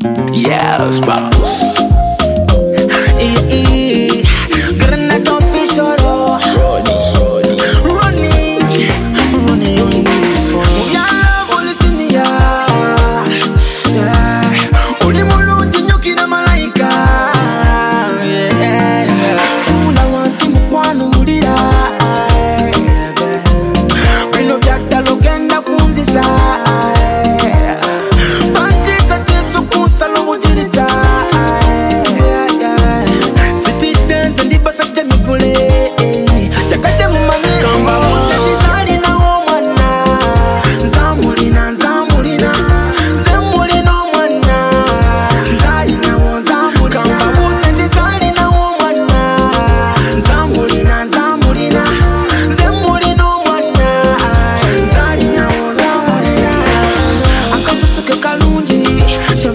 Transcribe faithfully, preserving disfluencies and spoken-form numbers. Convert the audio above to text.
Yes, boss. Granada official. Ronnie, Ronnie, Ronnie on this one. Yeah, listen, yeah, yeah. Only mulungi nyoki na malaika. Yeah, kula wansi mukwano mulira. Bino byata logenda kunzisa. Bantisa tisu kusalo bujirita. Kalunji,